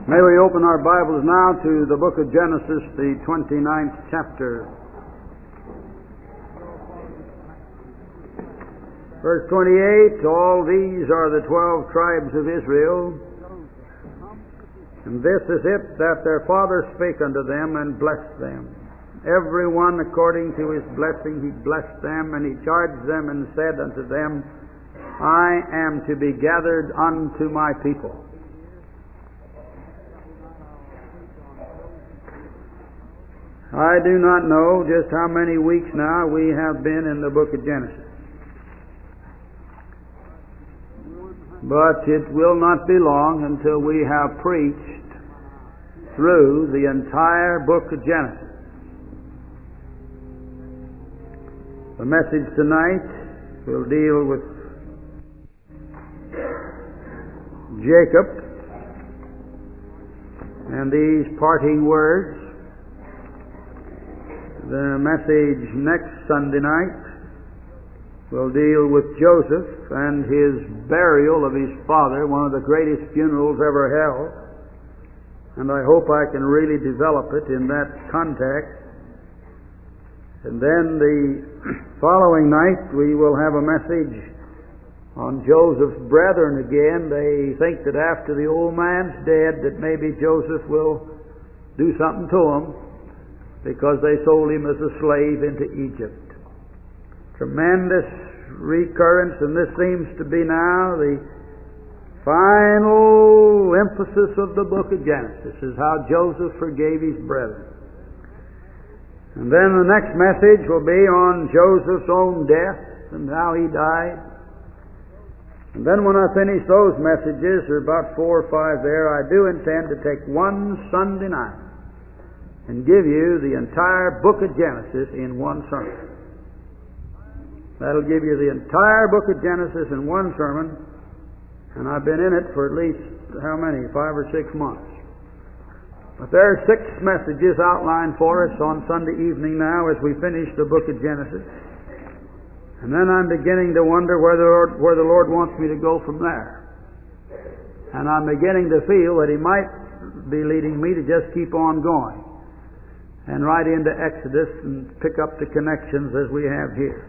May we open our Bibles now to the book of Genesis, the 29th chapter. Verse 28, all these are the 12 tribes of Israel, and this is it that their father spake unto them and blessed them. Every one according to his blessing he blessed them, and he charged them and said unto them, I am to be gathered unto my people. I do not know just how many weeks now we have been in the book of Genesis. But it will not be long until we have preached through the entire book of Genesis. The message tonight will deal with Jacob and these parting words. The message next Sunday night will deal with Joseph and his burial of his father, one of the greatest funerals ever held. And I hope I can really develop it in that context. And then the following night we will have a message on Joseph's brethren again. They think that after the old man's dead that maybe Joseph will do something to him, because they sold him as a slave into Egypt. Tremendous recurrence, and this seems to be now the final emphasis of the book of Genesis, is how Joseph forgave his brethren. And then the next message will be on Joseph's own death and how he died. And then when I finish those messages, there are about 4 or 5 there, I do intend to take one Sunday night and give you the entire book of Genesis in one sermon. That'll give you the entire book of Genesis in one sermon, and I've been in it for at least, how many, 5 or 6 months. But there are 6 messages outlined for us on Sunday evening now as we finish the book of Genesis. And then I'm beginning to wonder where the Lord wants me to go from there. And I'm beginning to feel that He might be leading me to just keep on going and right into Exodus and pick up the connections as we have here.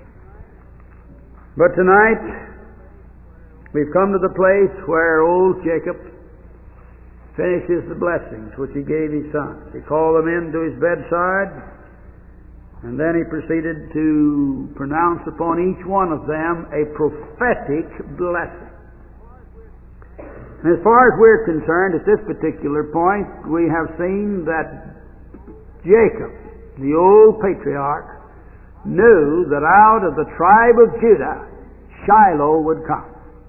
But tonight, we've come to the place where old Jacob finishes the blessings which he gave his sons. He called them in to his bedside, and then he proceeded to pronounce upon each one of them a prophetic blessing. And as far as we're concerned, at this particular point, we have seen that Jacob, the old patriarch, knew that out of the tribe of Judah, Shiloh would come.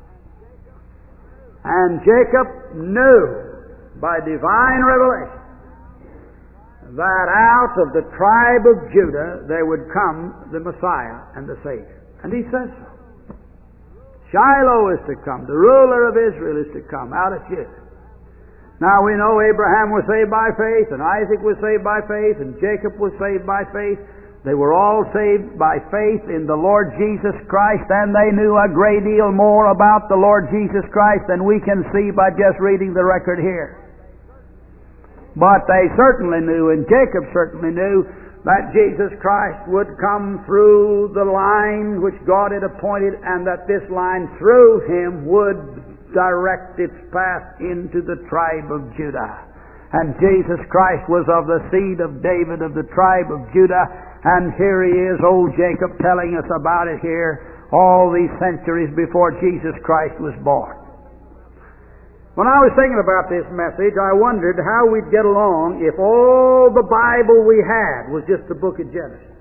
And Jacob knew by divine revelation that out of the tribe of Judah there would come the Messiah and the Savior. And he says so. Shiloh is to come. The ruler of Israel is to come out of Judah. Now we know Abraham was saved by faith, and Isaac was saved by faith, and Jacob was saved by faith. They were all saved by faith in the Lord Jesus Christ, and they knew a great deal more about the Lord Jesus Christ than we can see by just reading the record here. But they certainly knew, and Jacob certainly knew, that Jesus Christ would come through the line which God had appointed, and that this line through Him would direct its path into the tribe of Judah. And Jesus Christ was of the seed of David, of the tribe of Judah, and here he is, old Jacob, telling us about it here all these centuries before Jesus Christ was born. When I was thinking about this message, I wondered how we'd get along if all the Bible we had was just the book of Genesis.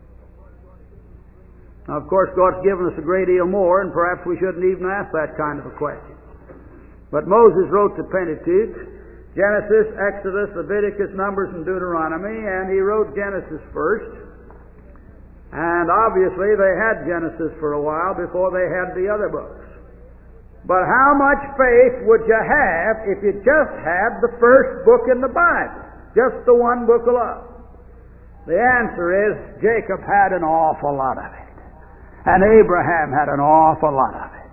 Now, of course, God's given us a great deal more, and perhaps we shouldn't even ask that kind of a question. But Moses wrote the Pentateuch, Genesis, Exodus, Leviticus, Numbers, and Deuteronomy, and he wrote Genesis first. And obviously they had Genesis for a while before they had the other books. But how much faith would you have if you just had the first book in the Bible? Just the one book alone? The answer is Jacob had an awful lot of it. And Abraham had an awful lot of it.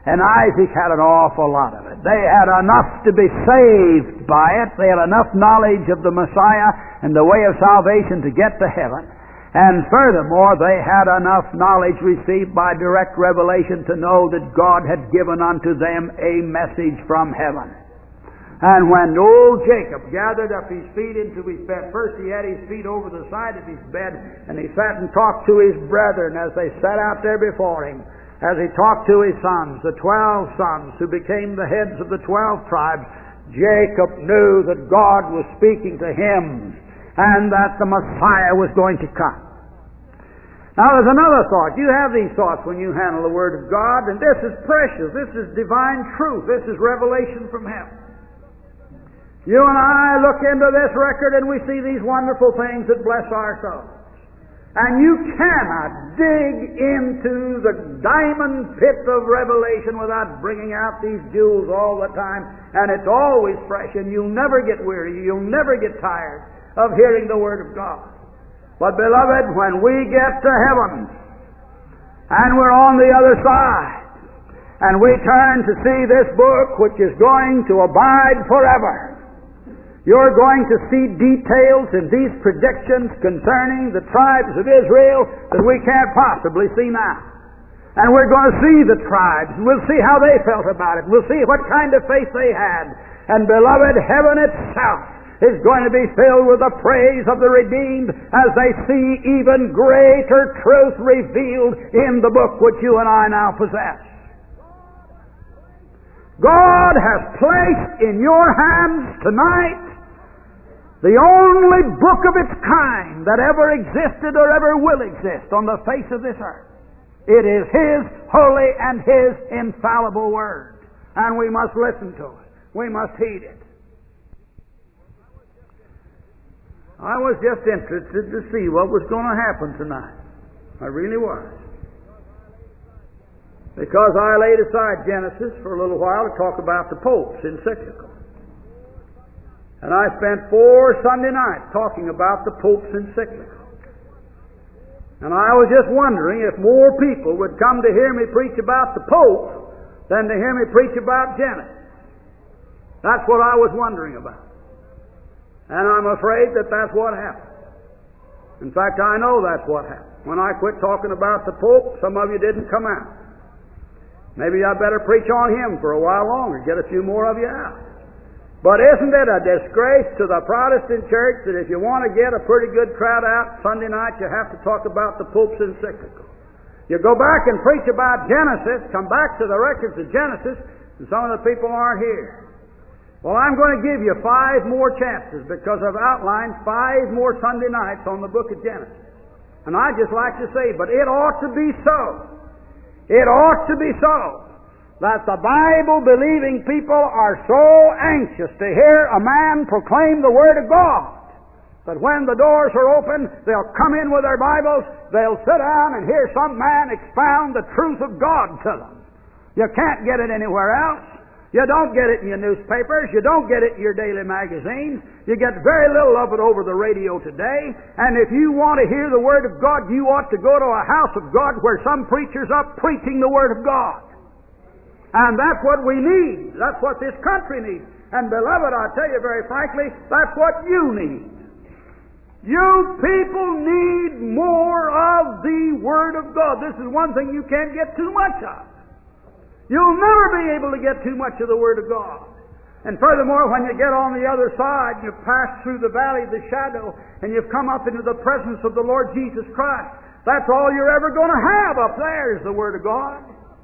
And Isaac had an awful lot of it. They had enough to be saved by it. They had enough knowledge of the Messiah and the way of salvation to get to heaven. And furthermore, they had enough knowledge received by direct revelation to know that God had given unto them a message from heaven. And when old Jacob gathered up his feet into his bed, first he had his feet over the side of his bed, and he sat and talked to his brethren as they sat out there before him. As he talked to his sons, the 12 sons who became the heads of the 12 tribes, Jacob knew that God was speaking to him and that the Messiah was going to come. Now there's another thought. You have these thoughts when you handle the Word of God, and this is precious. This is divine truth. This is revelation from heaven. You and I look into this record and we see these wonderful things that bless our souls. And you cannot dig into the diamond pit of revelation without bringing out these jewels all the time. And it's always fresh, and you'll never get weary. You'll never get tired of hearing the Word of God. But beloved, when we get to heaven, and we're on the other side, and we turn to see this book which is going to abide forever, you're going to see details in these predictions concerning the tribes of Israel that we can't possibly see now. And we're going to see the tribes, and we'll see how they felt about it. We'll see what kind of faith they had. And beloved, heaven itself is going to be filled with the praise of the redeemed as they see even greater truth revealed in the book which you and I now possess. God has placed in your hands tonight the only book of its kind that ever existed or ever will exist on the face of this earth. It is His holy and His infallible Word. And we must listen to it. We must heed it. I was just interested to see what was going to happen tonight. I really was. Because I laid aside Genesis for a little while to talk about the Pope's encyclical. And I spent 4 Sunday nights talking about the Pope's encyclical. And I was just wondering if more people would come to hear me preach about the Pope than to hear me preach about Genesis. That's what I was wondering about. And I'm afraid that that's what happened. In fact, I know that's what happened. When I quit talking about the Pope, some of you didn't come out. Maybe I better preach on him for a while longer, get a few more of you out. But isn't it a disgrace to the Protestant church that if you want to get a pretty good crowd out Sunday night, you have to talk about the Pope's encyclical? You go back and preach about Genesis, come back to the records of Genesis, and some of the people aren't here. Well, I'm going to give you 5 more chances because I've outlined 5 more Sunday nights on the book of Genesis. And I'd just like to say, but it ought to be so. It ought to be so that the Bible-believing people are so anxious to hear a man proclaim the Word of God that when the doors are open, they'll come in with their Bibles, they'll sit down and hear some man expound the truth of God to them. You can't get it anywhere else. You don't get it in your newspapers. You don't get it in your daily magazines. You get very little of it over the radio today. And if you want to hear the Word of God, you ought to go to a house of God where some preacher's up preaching the Word of God. And that's what we need. That's what this country needs. And beloved, I tell you very frankly, that's what you need. You people need more of the Word of God. This is one thing you can't get too much of. You'll never be able to get too much of the Word of God. And furthermore, when you get on the other side, you pass through the valley of the shadow, and you've come up into the presence of the Lord Jesus Christ. That's all you're ever going to have up there is the Word of God.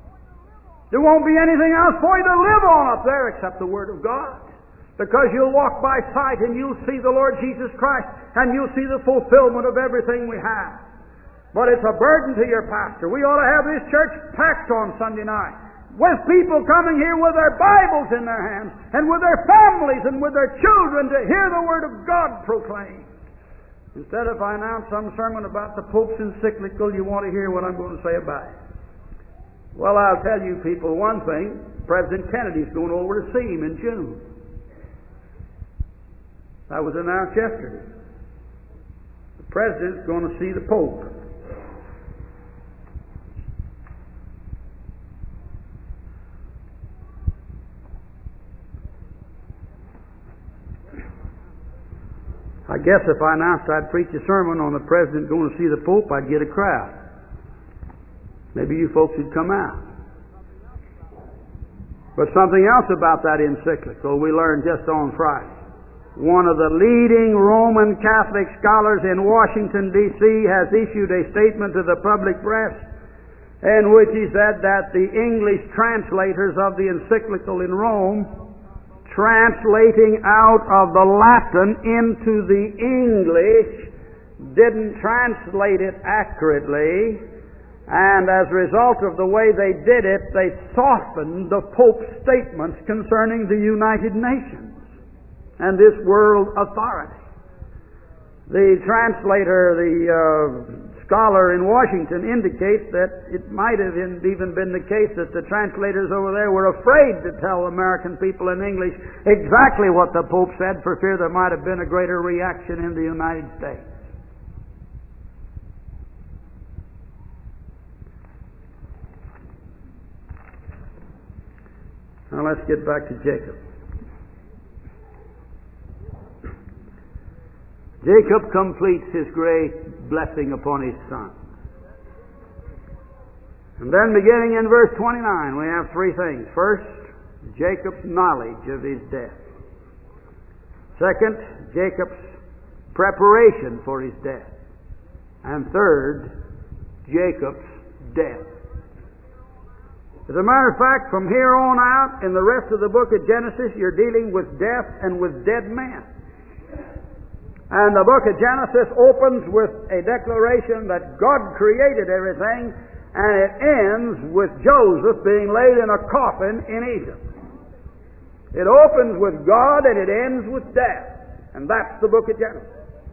There won't be anything else for you to live on up there except the Word of God. Because you'll walk by sight and you'll see the Lord Jesus Christ and you'll see the fulfillment of everything we have. But it's a burden to your pastor. We ought to have this church packed on Sunday night with people coming here with their Bibles in their hands and with their families and with their children to hear the Word of God proclaimed. Instead, if I announce some sermon about the Pope's encyclical, you want to hear what I'm going to say about it. Well, I'll tell you people one thing. President Kennedy's going over to see him in June. That was announced yesterday. The President's going to see the Pope. I guess if I announced I'd preach a sermon on the President going to see the Pope, I'd get a crowd. Maybe you folks would come out. But something else about that encyclical we learned just on Friday. One of the leading Roman Catholic scholars in Washington, D.C. has issued a statement to the public press in which he said that the English translators of the encyclical in Rome, translating out of the Latin into the English, didn't translate it accurately, and as a result of the way they did it, they softened the Pope's statements concerning the United Nations and this world authority. The translator, the scholar in Washington, indicates that it might have even been the case that the translators over there were afraid to tell American people in English exactly what the Pope said for fear there might have been a greater reaction in the United States. Now let's get back to Jacob. Jacob completes his great blessing upon his son. And then beginning in verse 29, we have three things. First, Jacob's knowledge of his death. Second, Jacob's preparation for his death. And third, Jacob's death. As a matter of fact, from here on out, in the rest of the book of Genesis, you're dealing with death and with dead men. And the book of Genesis opens with a declaration that God created everything, and it ends with Joseph being laid in a coffin in Egypt. It opens with God and it ends with death. And that's the book of Genesis.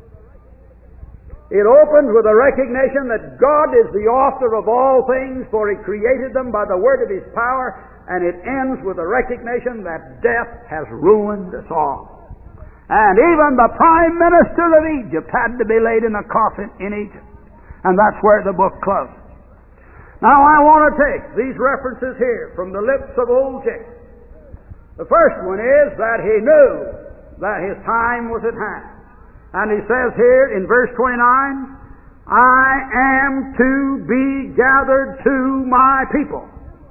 It opens with a recognition that God is the author of all things, for He created them by the word of His power, and it ends with a recognition that death has ruined us all. And even the Prime Minister of Egypt had to be laid in a coffin in Egypt. And that's where the book closes. Now I want to take these references here from the lips of old Jacob. The first one is that he knew that his time was at hand. And he says here in verse 29, I am to be gathered to my people.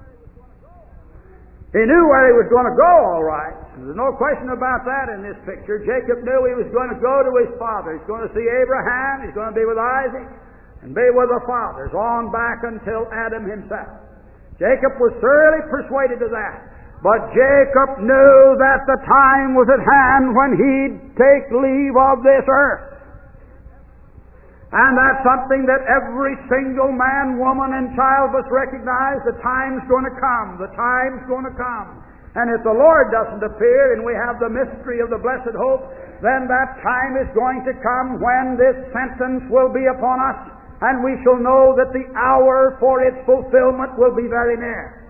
He knew where he was going to go, all right. There's no question about that in this picture. Jacob knew he was going to go to his father. He's going to see Abraham. He's going to be with Isaac and be with the fathers on back until Adam himself. Jacob was thoroughly persuaded of that. But Jacob knew that the time was at hand when he'd take leave of this earth. And that's something that every single man, woman, and child must recognize. The time's going to come. The time's going to come. And if the Lord doesn't appear and we have the mystery of the blessed hope, then that time is going to come when this sentence will be upon us, and we shall know that the hour for its fulfillment will be very near.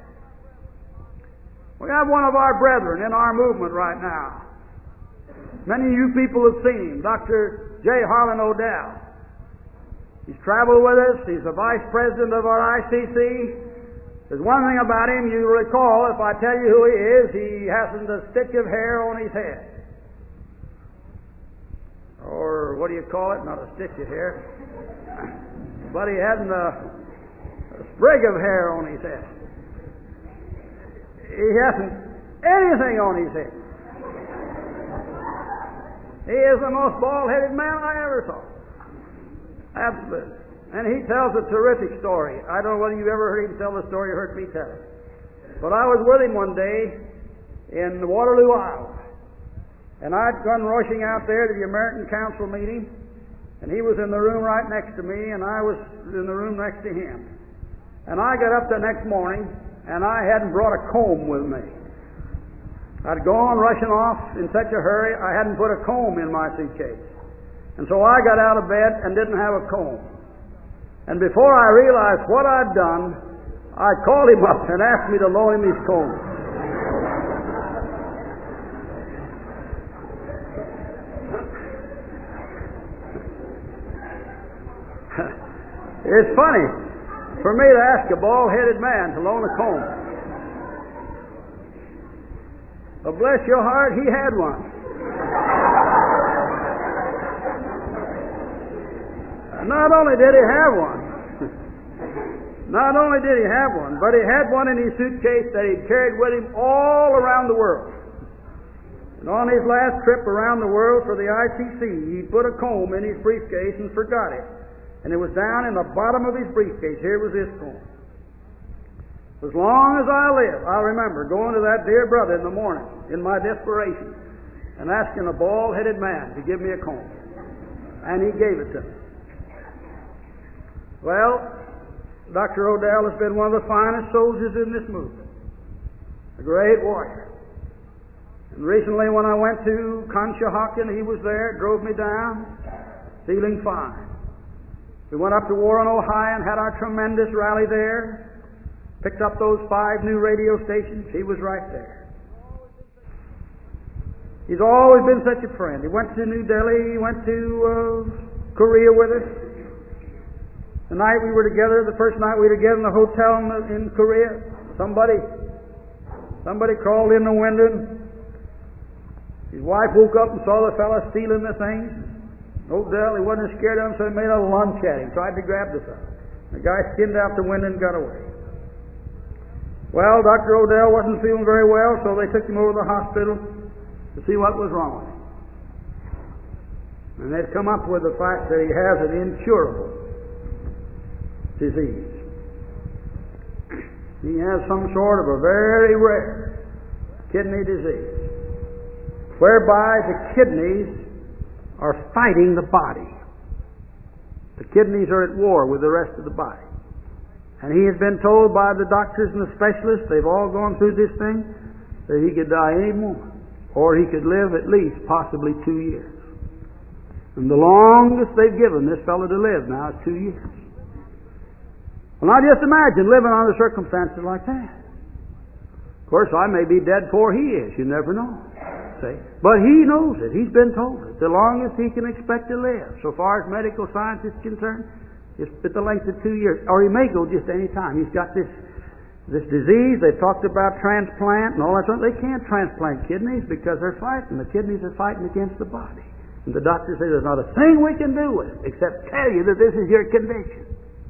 We have one of our brethren in our movement right now. Many of you people have seen him, Dr. J. Harlan Odell. He's traveled with us. He's the vice president of our ICC. There's one thing about him you recall, if I tell you who he is, he hasn't a stitch of hair on his head. Or what do you call it? Not a stitch of hair. But he hasn't a sprig of hair on his head. He hasn't anything on his head. He is the most bald-headed man I ever saw. Absolutely. And he tells a terrific story. I don't know whether you've ever heard him tell the story or heard me tell it. But I was with him one day in Waterloo, Iowa. And I'd gone rushing out there to the American Council meeting, and he was in the room right next to me, and I was in the room next to him. And I got up the next morning, and I hadn't brought a comb with me. I'd gone rushing off in such a hurry, I hadn't put a comb in my suitcase. And so I got out of bed and didn't have a comb. And before I realized what I'd done, I called him up and asked me to loan him his comb. It's funny for me to ask a bald-headed man to loan a comb. But bless your heart, he had one. Not only did he have one, not only did he have one, but he had one in his suitcase that he carried with him all around the world. And on his last trip around the world for the ICC, he put a comb in his briefcase and forgot it. And it was down in the bottom of his briefcase. Here was his comb. As long as I live, I remember going to that dear brother in the morning in my desperation and asking a bald-headed man to give me a comb. And he gave it to me. Well, Dr. Odell has been one of the finest soldiers in this movement. A great warrior. And recently when I went to Conshohocken, he was there, drove me down, feeling fine. We went up to Warren, Ohio and had our tremendous rally there. Picked up those 5 new radio stations. He was right there. He's always been such a friend. He went to New Delhi, he went to Korea with us. The night we were together, the first night we were together in the hotel in Korea, somebody crawled in the window. His wife woke up and saw the fellow stealing the things. Odell, he wasn't scared of him, so he made a lunge at him, tried to grab the fellow. The guy skinned out the window and got away. Well, Dr. Odell wasn't feeling very well, so they took him over to the hospital to see what was wrong with him. And they'd come up with the fact that he has an incurable disease. He has some sort of a very rare kidney disease, whereby the kidneys are fighting the body. The kidneys are at war with the rest of the body. And he has been told by the doctors and the specialists, they've all gone through this thing, that he could die any moment, or he could live at least possibly 2 years. And the longest they've given this fellow to live now is 2 years. Well, now just imagine living under circumstances like that. Of course, I may be dead before he is. You never know. See? But he knows it. He's been told it. The longest he can expect to live, so far as medical science is concerned, is at the length of 2 years. Or he may go just any time. He's got this disease. They've talked about transplant and all that stuff. They can't transplant kidneys because they're fighting. The kidneys are fighting against the body. And the doctor says there's not a thing we can do with it except tell you that this is your condition.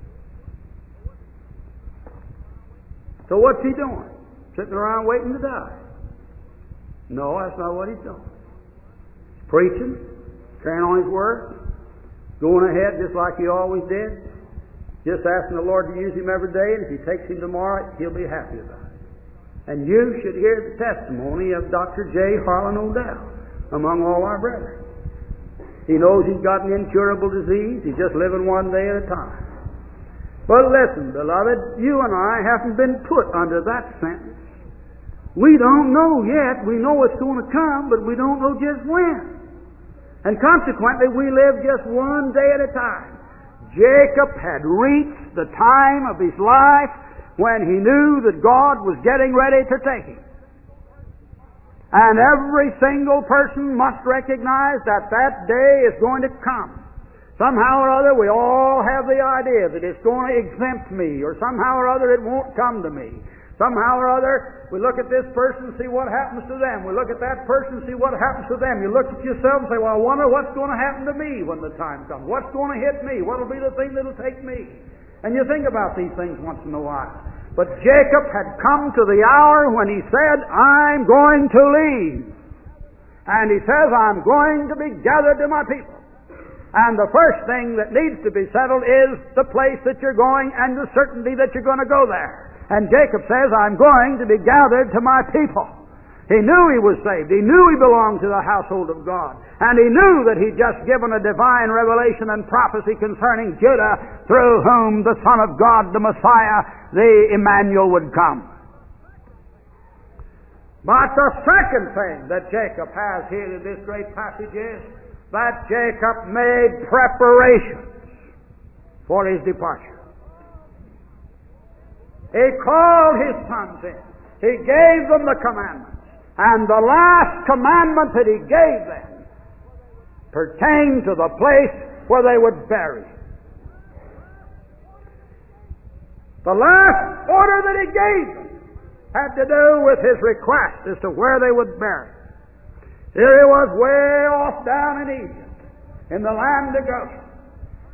So what's he doing? Sitting around waiting to die? No, that's not what he's doing. Preaching, carrying on his word, going ahead just like he always did, just asking the Lord to use him every day, and if he takes him tomorrow, he'll be happy about it. And you should hear the testimony of Dr. J. Harlan Odell among all our brethren. He knows he's got an incurable disease. He's just living one day at a time. But listen, beloved, you and I haven't been put under that sentence. We don't know yet. We know it's going to come, but we don't know just when. And consequently, we live just one day at a time. Jacob had reached the time of his life when he knew that God was getting ready to take him. And every single person must recognize that that day is going to come. Somehow or other, we all have the idea that it's going to exempt me, or somehow or other it won't come to me. Somehow or other, we look at this person and see what happens to them. We look at that person and see what happens to them. You look at yourself and say, well, I wonder what's going to happen to me when the time comes. What's going to hit me? What will be the thing that will take me? And you think about these things once in a while. But Jacob had come to the hour when he said, I'm going to leave. And he says, I'm going to be gathered to my people. And the first thing that needs to be settled is the place that you're going and the certainty that you're going to go there. And Jacob says, I'm going to be gathered to my people. He knew he was saved. He knew he belonged to the household of God. And he knew that he'd just given a divine revelation and prophecy concerning Judah, through whom the Son of God, the Messiah, the Emmanuel, would come. But the second thing that Jacob has here in this great passage is that Jacob made preparations for his departure. He called his sons in. He gave them the commandments. And the last commandment that he gave them pertained to the place where they would bury him. The last order that he gave them had to do with his request as to where they would bury him. Here he was way off down in Egypt, in the land of Goshen.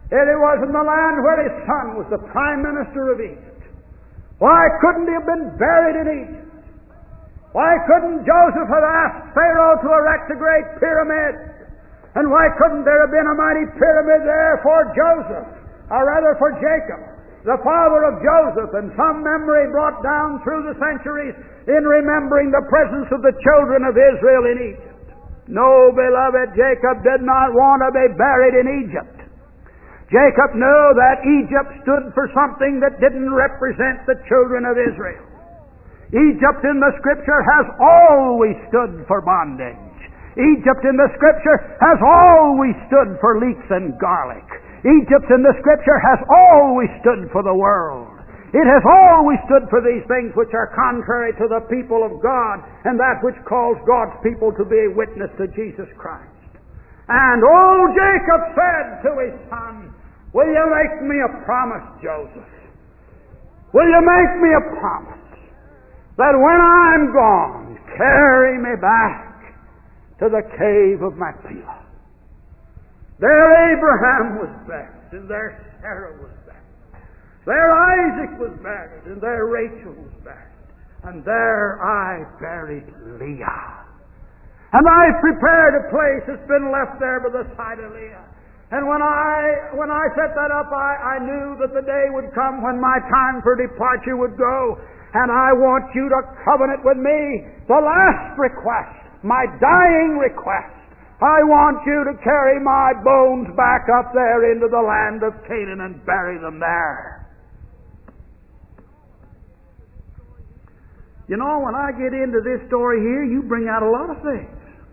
It was in the land where his son was the prime minister of Egypt. Why couldn't he have been buried in Egypt? Why couldn't Joseph have asked Pharaoh to erect a great pyramid? And why couldn't there have been a mighty pyramid there for Joseph, or rather for Jacob, the father of Joseph, and some memory brought down through the centuries in remembering the presence of the children of Israel in Egypt? No, beloved, Jacob did not want to be buried in Egypt. Jacob knew that Egypt stood for something that didn't represent the children of Israel. Egypt in the Scripture has always stood for bondage. Egypt in the Scripture has always stood for leeks and garlic. Egypt in the Scripture has always stood for the world. It has always stood for these things which are contrary to the people of God and that which calls God's people to be a witness to Jesus Christ. And old Jacob said to his son, "Will you make me a promise, Joseph? Will you make me a promise that when I'm gone, carry me back to the cave of Machpelah? There Abraham was buried, and there Sarah was buried. There Isaac was buried, and there Rachel was buried. And there I buried Leah. And I've prepared a place that's been left there by the side of Leah. And when I set that up, I knew that the day would come when my time for departure would go. And I want you to covenant with me the last request, my dying request. I want you to carry my bones back up there into the land of Canaan and bury them there." You know, when I get into this story here, you bring out a lot of things.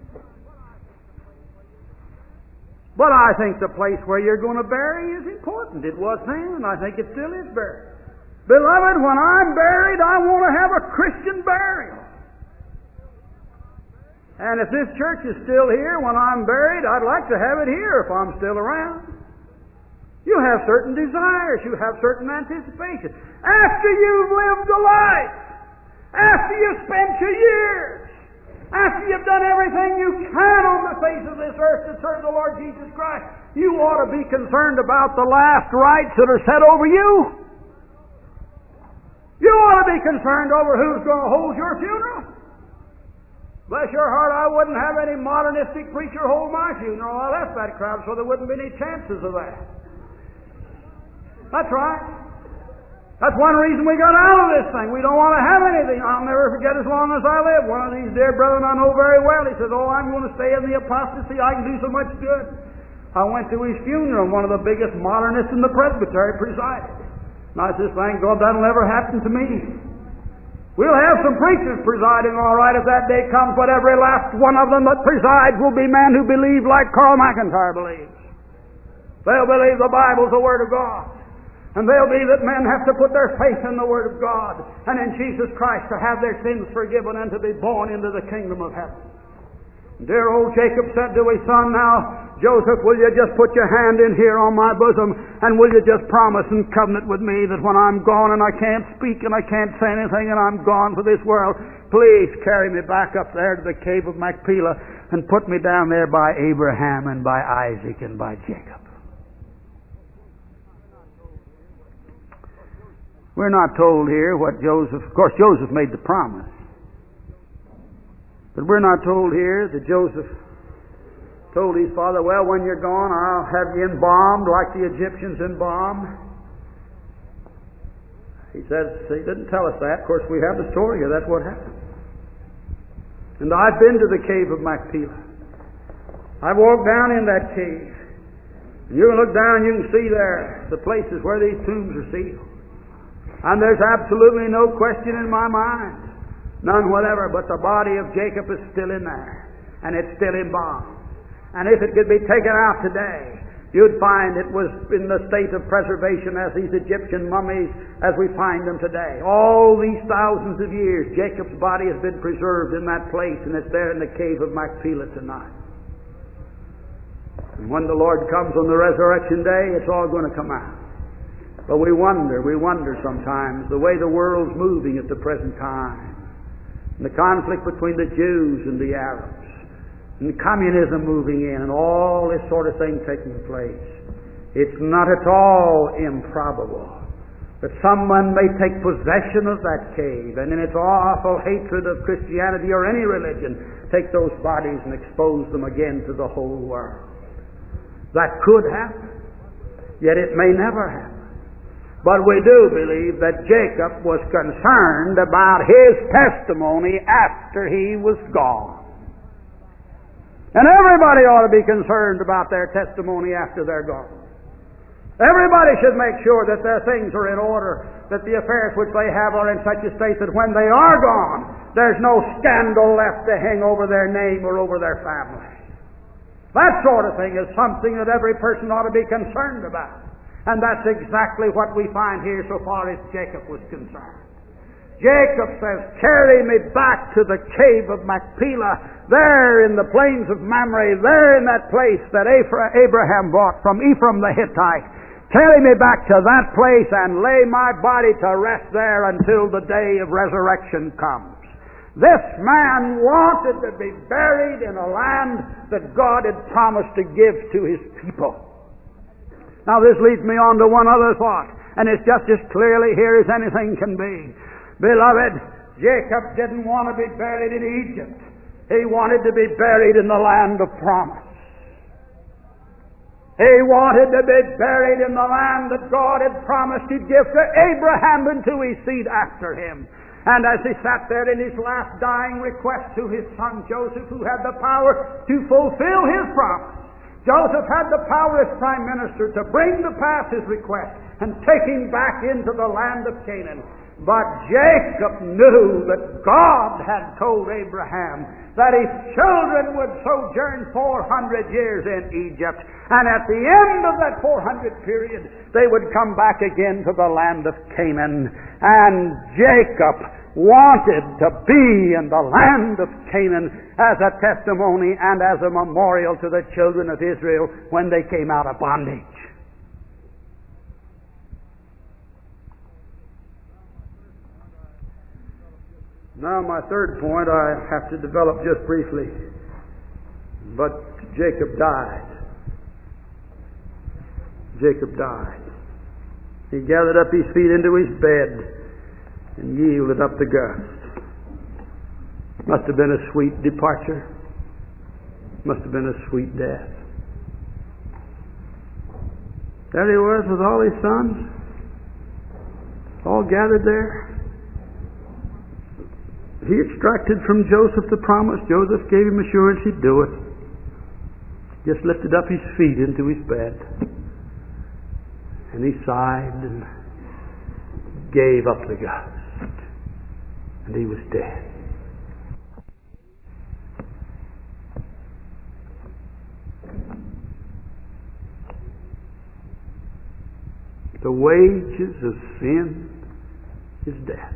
But I think the place where you're going to bury is important. It was then, and I think it still is buried. Beloved, when I'm buried, I want to have a Christian burial. And if this church is still here when I'm buried, I'd like to have it here if I'm still around. You have certain desires. You have certain anticipations. After you've lived a life, after you've spent your years, after you've done everything you can on the face of this earth to serve the Lord Jesus Christ, you ought to be concerned about the last rites that are set over you. You ought to be concerned over who's going to hold your funeral. Bless your heart, I wouldn't have any modernistic preacher hold my funeral. I left that crowd so there wouldn't be any chances of that. That's right. That's one reason we got out of this thing. We don't want to have anything. I'll never forget as long as I live. One of these dear brethren I know very well, he said, "Oh, I'm going to stay in the apostasy. I can do so much good." I went to his funeral, and one of the biggest modernists in the presbytery presided. And I said, "Thank God that'll never happen to me." We'll have some preachers presiding, all right, if that day comes, but every last one of them that presides will be men who believe like Carl McIntyre believes. They'll believe the Bible's the Word of God. And they'll be that men have to put their faith in the Word of God and in Jesus Christ to have their sins forgiven and to be born into the kingdom of heaven. Dear old Jacob said to his son, "Now, Joseph, will you just put your hand in here on my bosom, and will you just promise and covenant with me that when I'm gone and I can't speak and I can't say anything and I'm gone for this world, please carry me back up there to the cave of Machpelah and put me down there by Abraham and by Isaac and by Jacob." We're not told here what Joseph... Of course, Joseph made the promise. But we're not told here that Joseph told his father, "Well, when you're gone, I'll have you embalmed like the Egyptians embalmed." He didn't tell us that. Of course, we have the story here. That's what happened. And I've been to the cave of Machpelah. I've walked down in that cave. And you can look down and you can see there the places where these tombs are sealed. And there's absolutely no question in my mind, none whatever, but the body of Jacob is still in there. And it's still embalmed. And if it could be taken out today, you'd find it was in the state of preservation as these Egyptian mummies as we find them today. All these thousands of years, Jacob's body has been preserved in that place, and it's there in the cave of Machpelah tonight. And when the Lord comes on the resurrection day, it's all going to come out. But we wonder sometimes the way the world's moving at the present time. And the conflict between the Jews and the Arabs. And communism moving in and all this sort of thing taking place. It's not at all improbable that someone may take possession of that cave and in its awful hatred of Christianity or any religion, take those bodies and expose them again to the whole world. That could happen, yet it may never happen. But we do believe that Jacob was concerned about his testimony after he was gone. And everybody ought to be concerned about their testimony after they're gone. Everybody should make sure that their things are in order, that the affairs which they have are in such a state that when they are gone, there's no scandal left to hang over their name or over their family. That sort of thing is something that every person ought to be concerned about. And that's exactly what we find here so far as Jacob was concerned. Jacob says, carry me back to the cave of Machpelah, there in the plains of Mamre, there in that place that Abraham bought from Ephraim the Hittite. Carry me back to that place and lay my body to rest there until the day of resurrection comes. This man wanted to be buried in a land that God had promised to give to His people. Now this leads me on to one other thought, and it's just as clearly here as anything can be. Beloved, Jacob didn't want to be buried in Egypt. He wanted to be buried in the land of promise. He wanted to be buried in the land that God had promised He'd give to Abraham and to his seed after him. And as he sat there in his last dying request to his son Joseph, who had the power to fulfill his promise, Joseph had the power as prime minister to bring to pass his request and take him back into the land of Canaan. But Jacob knew that God had told Abraham that his children would sojourn 400 years in Egypt, and at the end of that 400 period they would come back again to the land of Canaan. And Jacob wanted to be in the land of Canaan as a testimony and as a memorial to the children of Israel when they came out of bondage. Now my third point I have to develop just briefly. But Jacob died. Jacob died. He gathered up his feet into his bed and yielded up the ghost. Must have been a sweet departure. Must have been a sweet death. There he was with all his sons, all gathered there. He extracted from Joseph the promise. Joseph gave him assurance he'd do it. Just lifted up his feet into his bed. And he sighed and gave up the ghost. And he was dead. The wages of sin is death.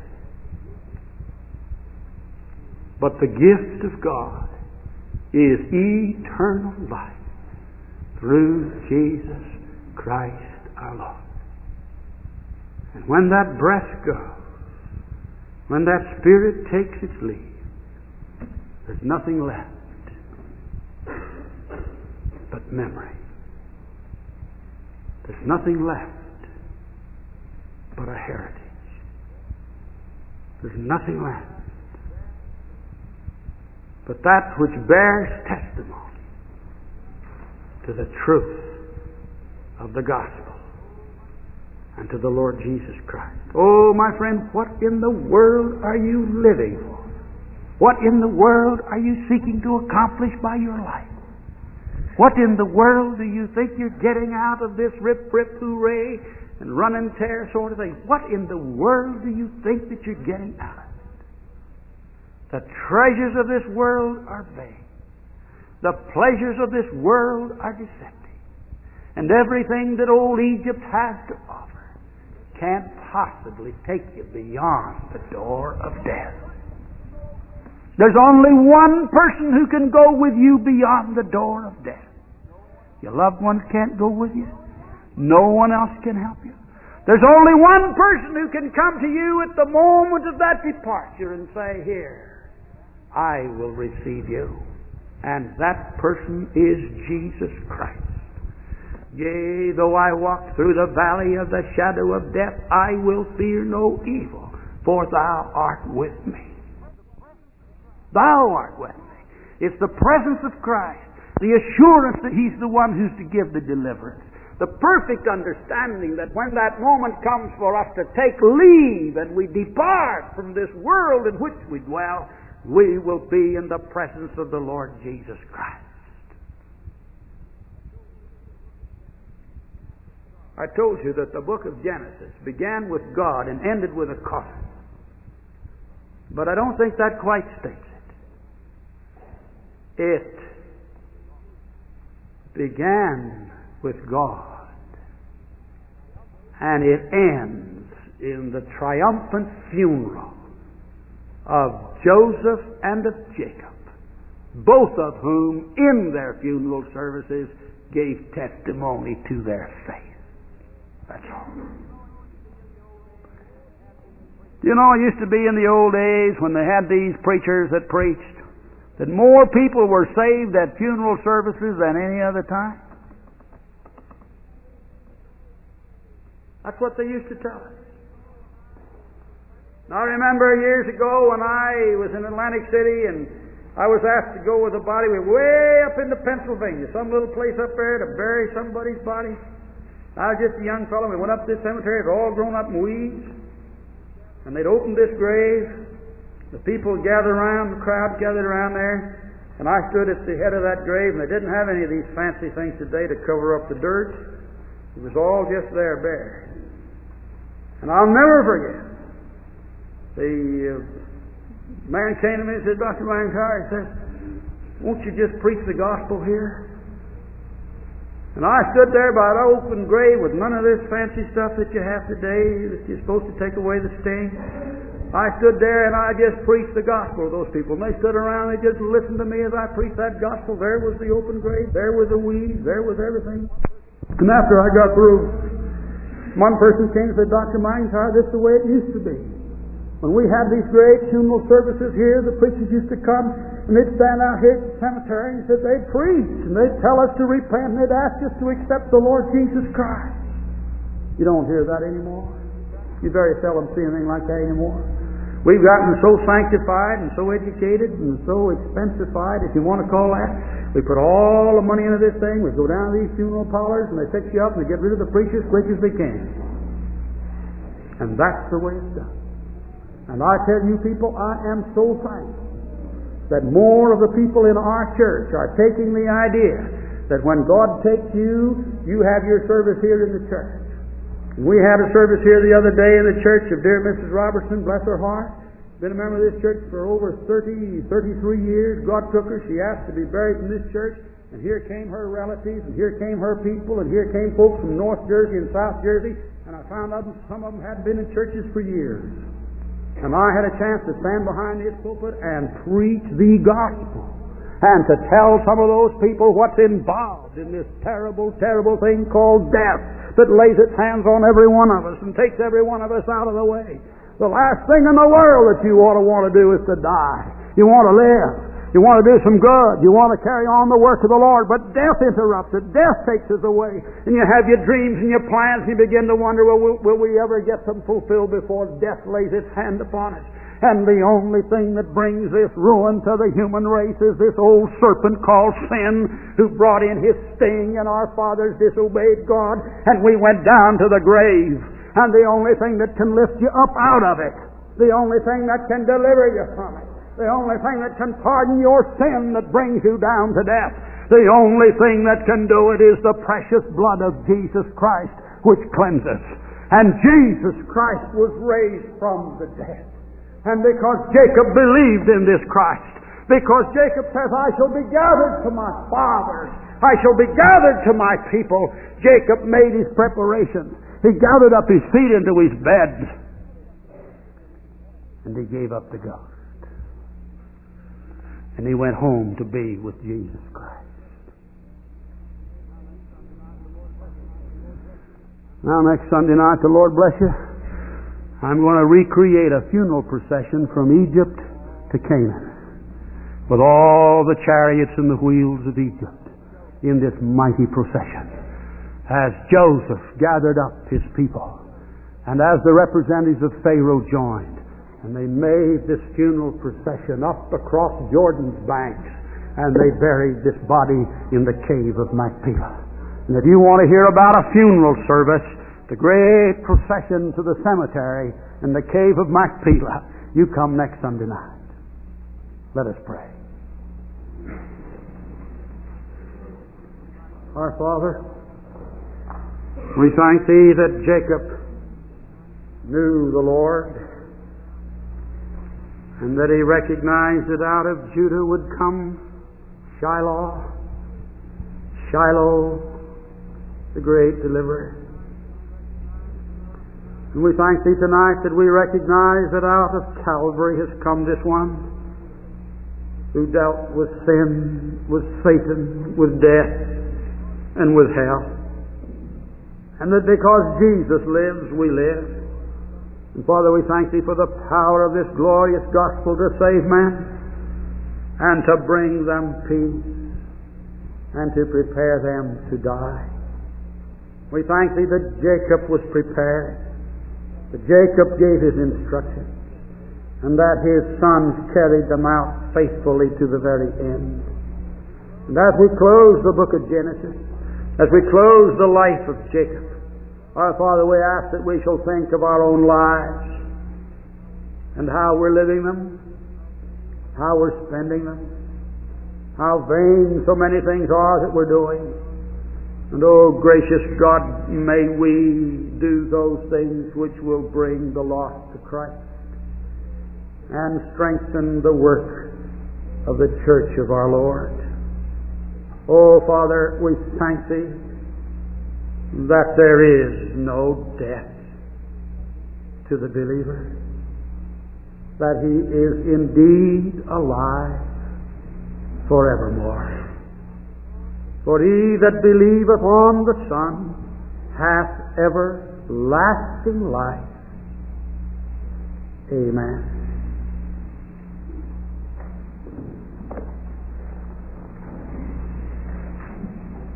But the gift of God is eternal life through Jesus Christ our Lord. And when that breath goes, when that spirit takes its leave, there's nothing left but memory. There's nothing left but a heritage. There's nothing left but that which bears testimony to the truth of the gospel and to the Lord Jesus Christ. Oh, my friend, what in the world are you living for? What in the world are you seeking to accomplish by your life? What in the world do you think you're getting out of this rip-rip hooray and run and tear sort of thing? What in the world do you think that you're getting out of it? The treasures of this world are vain. The pleasures of this world are deceptive. And everything that old Egypt has to offer can't possibly take you beyond the door of death. There's only one person who can go with you beyond the door of death. Your loved ones can't go with you. No one else can help you. There's only one person who can come to you at the moment of that departure and say, here, I will receive you. And that person is Jesus Christ. Yea, though I walk through the valley of the shadow of death, I will fear no evil, for Thou art with me. Thou art with me. It's the presence of Christ, the assurance that He's the one who's to give the deliverance, the perfect understanding that when that moment comes for us to take leave and we depart from this world in which we dwell, we will be in the presence of the Lord Jesus Christ. I told you that the book of Genesis began with God and ended with a coffin. But I don't think that quite states it. It began with God, and it ends in the triumphant funeral of Joseph and of Jacob, both of whom in their funeral services gave testimony to their faith. That's all. You know, it used to be in the old days when they had these preachers that preached that more people were saved at funeral services than any other time. That's what they used to tell us. Now, I remember years ago when I was in Atlantic City and I was asked to go with a body. We were way up into Pennsylvania, some little place up there to bury somebody's body. I was just a young fellow. We went up to this cemetery. It was all grown up in weeds. And they'd opened this grave. The people gathered around, the crowd gathered around there. And I stood at the head of that grave, and they didn't have any of these fancy things today to cover up the dirt. It was all just there, bare. And I'll never forget. The man came to me and said, Dr. McIntyre, he said, won't you just preach the gospel here? And I stood there by an open grave with none of this fancy stuff that you have today that you're supposed to take away the sting. I stood there and I just preached the gospel to those people. And they stood around and they just listened to me as I preached that gospel. There was the open grave. There were the weeds. There was everything. And after I got through, one person came and said, Dr. McIntyre, this is the way it used to be. When we had these great funeral services here, the preachers used to come and they'd stand out here at the cemetery and said they'd preach and they'd tell us to repent and they'd ask us to accept the Lord Jesus Christ. You don't hear that anymore. You very seldom see anything like that anymore. We've gotten so sanctified and so educated and so expensified, if you want to call that. We put all the money into this thing. We go down to these funeral parlors and they fix you up and they get rid of the preachers as quick as they can. And that's the way it's done. And I tell you people, I am so thankful that more of the people in our church are taking the idea that when God takes you, you have your service here in the church. We had a service here the other day in the church of dear Mrs. Robertson, bless her heart. Been a member of this church for over 33 years. God took her. She asked to be buried in this church. And here came her relatives, and here came her people, and here came folks from North Jersey and South Jersey. And I found out some of them hadn't been in churches for years. And I had a chance to stand behind this pulpit and preach the gospel and to tell some of those people what's involved in this terrible, terrible thing called death that lays its hands on every one of us and takes every one of us out of the way. The last thing in the world that you ought to want to do is to die. You want to live. You want to do some good. You want to carry on the work of the Lord. But death interrupts it. Death takes us away. And you have your dreams and your plans and you begin to wonder, will we ever get them fulfilled before death lays its hand upon us? And the only thing that brings this ruin to the human race is this old serpent called sin, who brought in his sting, and our fathers disobeyed God, and we went down to the grave. And the only thing that can lift you up out of it, the only thing that can deliver you from it, the only thing that can pardon your sin that brings you down to death, the only thing that can do it is the precious blood of Jesus Christ, which cleanses. And Jesus Christ was raised from the dead. And because Jacob believed in this Christ, because Jacob says, I shall be gathered to my fathers, I shall be gathered to my people, Jacob made his preparations. He gathered up his feet into his bed, and he gave up the ghost. And he went home to be with Jesus Christ. Now, next Sunday night, the Lord bless you, I'm going to recreate a funeral procession from Egypt to Canaan, with all the chariots and the wheels of Egypt in this mighty procession. as Joseph gathered up his people, and as the representatives of Pharaoh joined, and they made this funeral procession up across Jordan's banks, and they buried this body in the cave of Machpelah. And if you want to hear about a funeral service, the great procession to the cemetery in the cave of Machpelah, you come next Sunday night. Let us pray. Our Father, we thank Thee that Jacob knew the Lord, and that he recognized that out of Judah would come Shiloh, the great deliverer. And we thank Thee tonight that we recognize that out of Calvary has come this one who dealt with sin, with Satan, with death, and with hell. And that because Jesus lives, we live. And Father, we thank Thee for the power of this glorious gospel to save men and to bring them peace and to prepare them to die. We thank Thee that Jacob was prepared, that Jacob gave his instructions, and that his sons carried them out faithfully to the very end. And as we close the book of Genesis, as we close the life of Jacob, our Father, we ask that we shall think of our own lives and how we're living them, how we're spending them, how vain so many things are that we're doing. And oh, gracious God, may we do those things which will bring the lost to Christ and strengthen the work of the church of our Lord. Oh, Father, we thank Thee that there is no death to the believer, that he is indeed alive forevermore. For he that believeth on the Son hath everlasting life. Amen.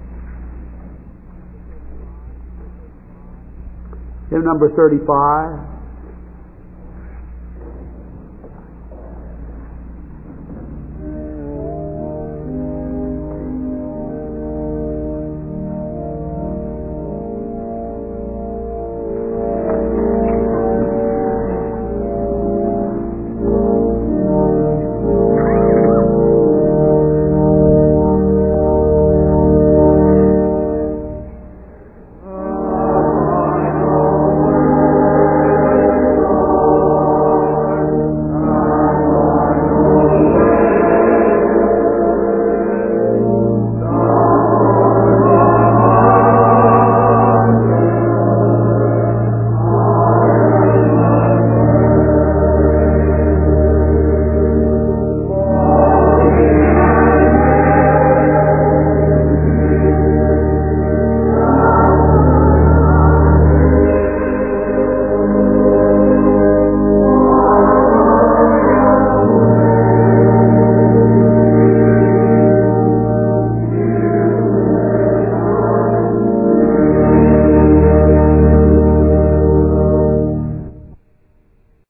Hymn number 35.